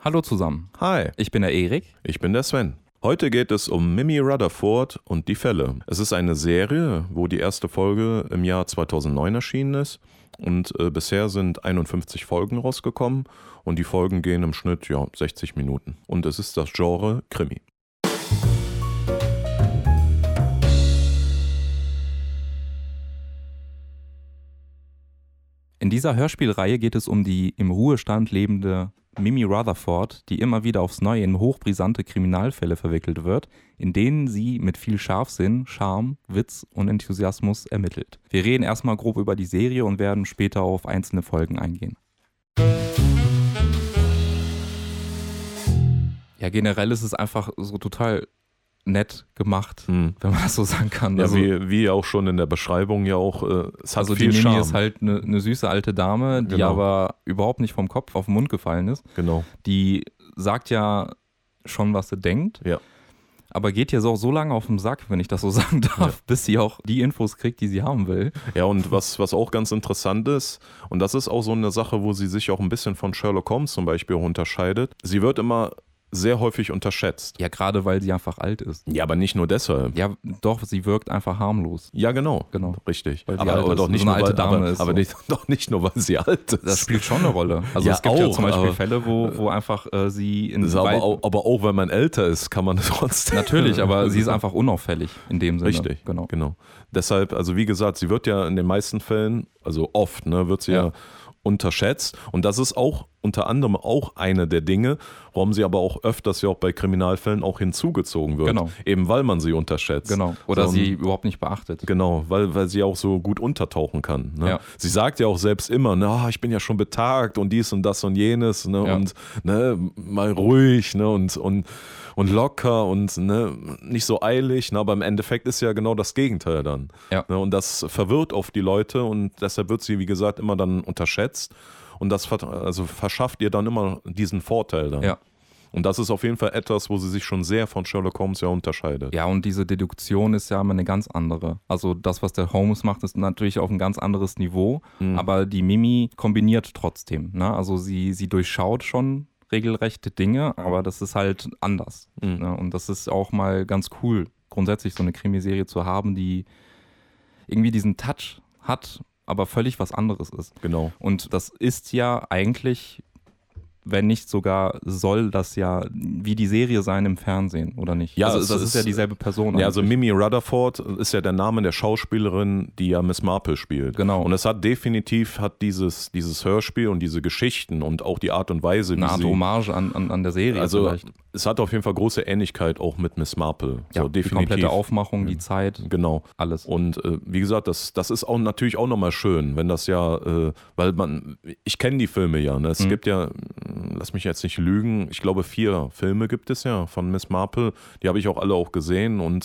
Hallo zusammen. Hi, Ich bin der Erik. ich bin der Sven. Heute geht es um Mimi Rutherford und die Fälle. Es ist eine Serie, wo die erste Folge im Jahr 2009 erschienen ist und bisher sind 51 Folgen rausgekommen und die Folgen gehen im Schnitt 60 Minuten. Und es ist das Genre Krimi. In dieser Hörspielreihe geht es um die im Ruhestand lebende Mimi Rutherford, die immer wieder aufs Neue in hochbrisante Kriminalfälle verwickelt wird, in denen sie mit viel Scharfsinn, Charme, Witz und Enthusiasmus ermittelt. Wir reden erstmal grob über die Serie und werden später auf einzelne Folgen eingehen. Ja, generell ist es einfach so total nett gemacht, wenn man das so sagen kann. Ja, Also, wie auch schon in der Beschreibung es hat also die viel Mimi Charme. ist halt eine süße alte Dame, die Genau. aber überhaupt nicht vom Kopf auf den Mund gefallen ist. Genau, Die sagt ja schon, was sie denkt, ja. aber geht ja so lange auf den Sack, wenn ich das so sagen darf, bis sie auch die Infos kriegt, die sie haben will. Ja, und was auch ganz interessant ist, und das ist auch so eine Sache, wo sie sich auch ein bisschen von Sherlock Holmes zum Beispiel auch unterscheidet, sie wird immer sehr häufig unterschätzt. Ja, gerade weil sie einfach alt ist. Ja, aber nicht nur deshalb. Ja, doch, sie wirkt einfach harmlos. Ja, genau. Genau. Richtig. Weil sie Aber, alt aber ist. doch nicht So eine nur, alte weil, Dame aber, ist aber so. nicht, doch nicht nur, weil sie alt ist. Das spielt schon eine Rolle. Also Ja, es gibt ja auch, zum Beispiel aber- Fälle, wo einfach sie in Das ist aber auch, wenn man älter ist, kann man trotzdem. Natürlich, aber sie ist einfach unauffällig in dem Sinne. Richtig, Genau. Deshalb, also wie gesagt, sie wird ja in den meisten Fällen, also oft, wird sie ja unterschätzt. Und das ist auch unter anderem auch eine der Dinge, warum sie aber auch öfters ja auch bei Kriminalfällen auch hinzugezogen wird. Genau. Eben weil man sie unterschätzt. Genau. Oder So, sie überhaupt nicht beachtet. Genau, weil sie auch so gut untertauchen kann. Ne? Ja. Sie sagt ja auch selbst immer, ich bin ja schon betagt und dies und das und jenes, Ja. und mal ruhig, und locker und nicht so eilig, aber im Endeffekt ist ja genau das Gegenteil dann. Ja. Und das verwirrt oft die Leute und deshalb wird sie, wie gesagt, immer dann unterschätzt und das verschafft ihr dann immer diesen Vorteil dann. Ja. Und das ist auf jeden Fall etwas, wo sie sich schon sehr von Sherlock Holmes ja unterscheidet. Ja, und diese Deduktion ist ja immer eine ganz andere. Also das, was der Holmes macht, ist natürlich auf ein ganz anderes Niveau, aber die Mimi kombiniert trotzdem. Ne? Also sie durchschaut schon regelrechte Dinge, aber das ist halt anders. Ne? Und das ist auch mal ganz cool, grundsätzlich so eine Krimiserie zu haben, die irgendwie diesen Touch hat, aber völlig was anderes ist. Genau. Und das ist ja eigentlich, wenn nicht sogar, soll das ja wie die Serie sein im Fernsehen, oder nicht? Ja, also, das es ist ja dieselbe Person. Ja, also eigentlich. Mimi Rutherford ist ja der Name der Schauspielerin, die ja Miss Marple spielt. Genau. Und es hat definitiv dieses Hörspiel und diese Geschichten und auch die Art und Weise, Eine wie Art sie... Hommage an der Serie Also vielleicht. es hat auf jeden Fall große Ähnlichkeit auch mit Miss Marple. Ja, So, die definitiv. komplette Aufmachung, die Zeit, Genau. alles. Und wie gesagt, das ist auch natürlich auch nochmal schön, wenn das weil ich kenne die Filme ja, ne? Es gibt ja, lass mich jetzt nicht lügen, ich glaube 4 Filme gibt es ja von Miss Marple, die habe ich auch alle auch gesehen und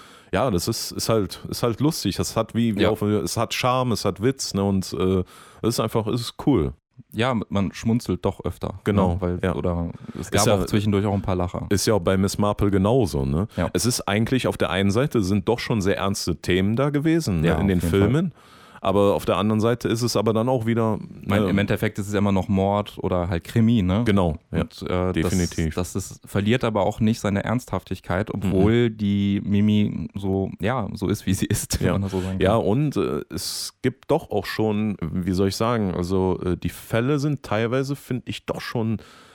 das ist halt lustig, es hat es hat Charme, es hat Witz, ne? Und es ist cool. Ja, man schmunzelt doch öfter. Genau, Ne? Weil, ja. Oder es gab ja- auch zwischendurch auch ein paar Lacher. Ist ja auch bei Miss Marple genauso, ne? Ja. Es ist eigentlich auf der einen Seite sind doch schon sehr ernste Themen da gewesen, Ja, in den auf jeden Filmen. Aber auf der anderen Seite ist es aber dann auch wieder. Im Endeffekt ist es immer noch Mord oder halt Krimi, ne? Genau, ja, Und, definitiv. Das verliert aber auch nicht seine Ernsthaftigkeit, obwohl die Mimi so ist, wie sie ist, wenn man das so sagen kann. Ja, und es gibt doch auch schon, wie soll ich sagen, also die Fälle sind teilweise, finde ich, doch schon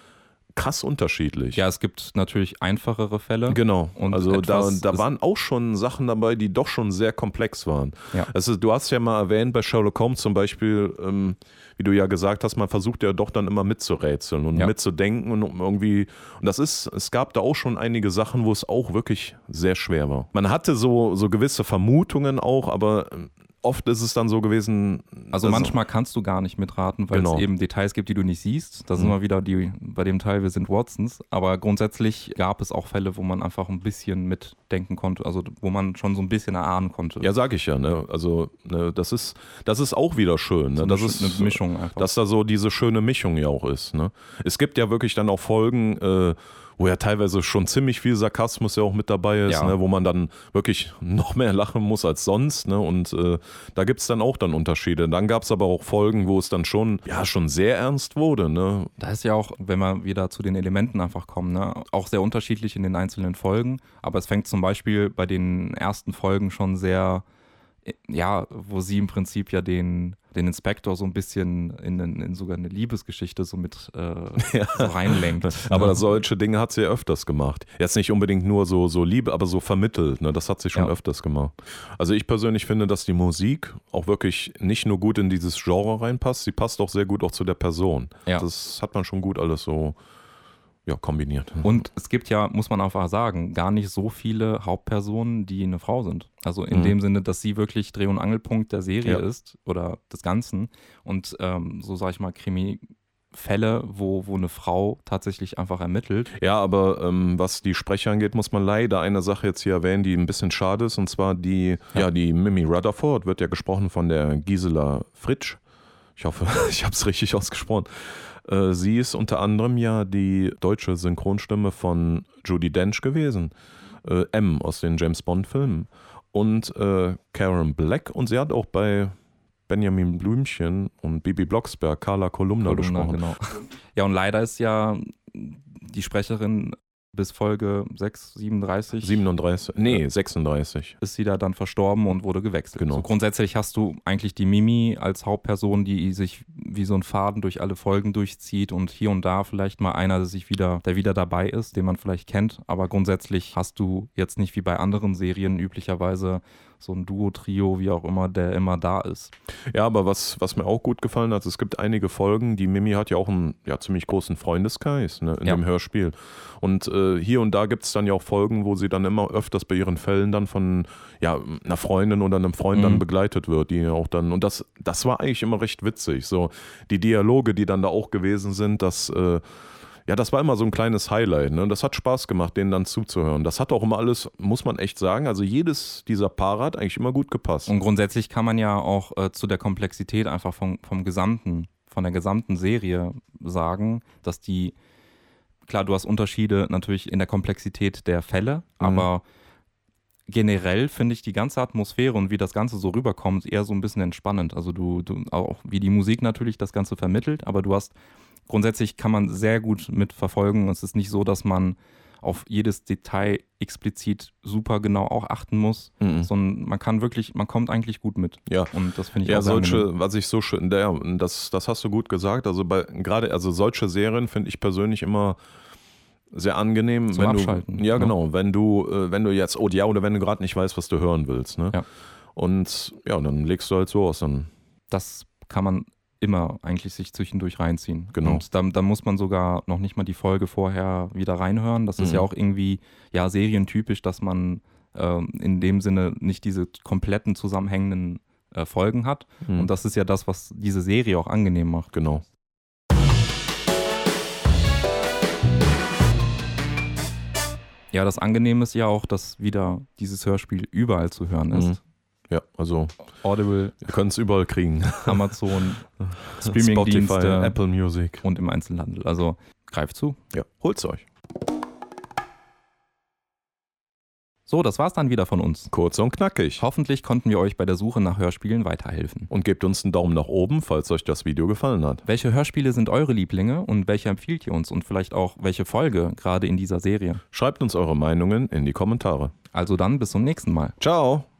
krass unterschiedlich. Ja, es gibt natürlich einfachere Fälle. Genau, Und also etwas da ist- waren auch schon Sachen dabei, die doch schon sehr komplex waren. Ja. Also du hast ja mal erwähnt bei Sherlock Holmes zum Beispiel, wie du ja gesagt hast, man versucht ja doch dann immer mitzurätseln und mitzudenken und irgendwie, und es gab da auch schon einige Sachen, wo es auch wirklich sehr schwer war. Man hatte so gewisse Vermutungen auch, aber oft ist es dann so gewesen. Also manchmal kannst du gar nicht mitraten, weil Genau. es eben Details gibt, die du nicht siehst. Das sind immer wieder bei dem Teil, wir sind Watsons. Aber grundsätzlich gab es auch Fälle, wo man einfach ein bisschen mitdenken konnte, also wo man schon so ein bisschen erahnen konnte. Ja, sag ich ja, ne? Also das ist auch wieder schön, ne? So Das eine ist eine Mischung einfach. dass da so diese schöne Mischung ja auch ist, ne? Es gibt ja wirklich dann auch Folgen, wo ja teilweise schon ziemlich viel Sarkasmus ja auch mit dabei ist, ne, wo man dann wirklich noch mehr lachen muss als sonst, ne, und da gibt es dann auch dann Unterschiede. Dann gab es aber auch Folgen, wo es dann schon sehr ernst wurde, ne. Da ist ja auch, wenn wir wieder zu den Elementen einfach kommen, ne, auch sehr unterschiedlich in den einzelnen Folgen, aber es fängt zum Beispiel bei den ersten Folgen schon sehr, wo sie im Prinzip ja den Inspektor so ein bisschen in sogar eine Liebesgeschichte so mit so reinlenkt. Aber solche Dinge hat sie ja öfters gemacht. Jetzt nicht unbedingt nur so Liebe, aber so vermittelt. Ne? Das hat sie schon öfters gemacht. Also ich persönlich finde, dass die Musik auch wirklich nicht nur gut in dieses Genre reinpasst, sie passt auch sehr gut auch zu der Person. Ja. Das hat man schon gut alles so kombiniert. Und es gibt ja, muss man einfach sagen, gar nicht so viele Hauptpersonen, die eine Frau sind. Also in dem Sinne, dass sie wirklich Dreh- und Angelpunkt der Serie ist oder des Ganzen. Und so sage ich mal, Krimi-Fälle, wo eine Frau tatsächlich einfach ermittelt. Ja, aber was die Sprecher angeht, muss man leider eine Sache jetzt hier erwähnen, die ein bisschen schade ist. Und zwar die Mimi Rutherford wird ja gesprochen von der Gisela Fritsch. Ich hoffe, ich habe es richtig ausgesprochen. Sie ist unter anderem ja die deutsche Synchronstimme von Judi Dench gewesen. M aus den James-Bond-Filmen. Und Karen Black. Und sie hat auch bei Benjamin Blümchen und Bibi Blocksberg Carla Kolumna gesprochen. Genau. Ja, und leider ist ja die Sprecherin bis Folge 36. 36. Ist sie da dann verstorben und wurde gewechselt. Genau. So grundsätzlich hast du eigentlich die Mimi als Hauptperson, die sich wie so ein Faden durch alle Folgen durchzieht und hier und da vielleicht mal einer, der wieder dabei ist, den man vielleicht kennt. Aber grundsätzlich hast du jetzt nicht wie bei anderen Serien üblicherweise so ein Duo, Trio, wie auch immer, der immer da ist. Ja, aber was mir auch gut gefallen hat, es gibt einige Folgen, die Mimi hat ja auch einen ziemlich großen Freundeskreis, ne, in dem Hörspiel. Und hier und da gibt es dann ja auch Folgen, wo sie dann immer öfters bei ihren Fällen dann von einer Freundin oder einem Freund dann begleitet wird, die auch dann, und das war eigentlich immer recht witzig, so die Dialoge, die dann da auch gewesen sind, das war immer so ein kleines Highlight. Ne? Das hat Spaß gemacht, denen dann zuzuhören. Das hat auch immer alles, muss man echt sagen, also jedes dieser Paare hat eigentlich immer gut gepasst. Und grundsätzlich kann man ja auch zu der Komplexität einfach von der gesamten Serie sagen, dass klar, du hast Unterschiede natürlich in der Komplexität der Fälle, aber generell finde ich die ganze Atmosphäre und wie das Ganze so rüberkommt, eher so ein bisschen entspannend. Also du auch wie die Musik natürlich das Ganze vermittelt, aber grundsätzlich kann man sehr gut mitverfolgen. Es ist nicht so, dass man auf jedes Detail explizit super genau auch achten muss, sondern man kommt eigentlich gut mit. Ja. Und das finde ich auch sehr angenehm. Was ich so schön, das hast du gut gesagt. Also gerade solche Serien finde ich persönlich immer sehr angenehm, zum Abschalten. Genau, wenn du jetzt, oder wenn du gerade nicht weißt, was du hören willst. Ne? Ja. Und dann legst du halt so aus. Das kann man immer eigentlich sich zwischendurch reinziehen. Genau. Und dann muss man sogar noch nicht mal die Folge vorher wieder reinhören. Das ist ja auch irgendwie serientypisch, dass man in dem Sinne nicht diese kompletten zusammenhängenden Folgen hat. Und das ist ja das, was diese Serie auch angenehm macht. Genau. Ja, das Angenehme ist ja auch, dass wieder dieses Hörspiel überall zu hören ist. Ja, also Audible, wir können es überall kriegen. Amazon, Streamingdienste, Spotify, Apple Music und im Einzelhandel. Also greift zu. Ja, holt's euch. So, das war's dann wieder von uns. Kurz und knackig. Hoffentlich konnten wir euch bei der Suche nach Hörspielen weiterhelfen. Und gebt uns einen Daumen nach oben, falls euch das Video gefallen hat. Welche Hörspiele sind eure Lieblinge und welche empfiehlt ihr uns und vielleicht auch welche Folge gerade in dieser Serie? Schreibt uns eure Meinungen in die Kommentare. Also dann bis zum nächsten Mal. Ciao.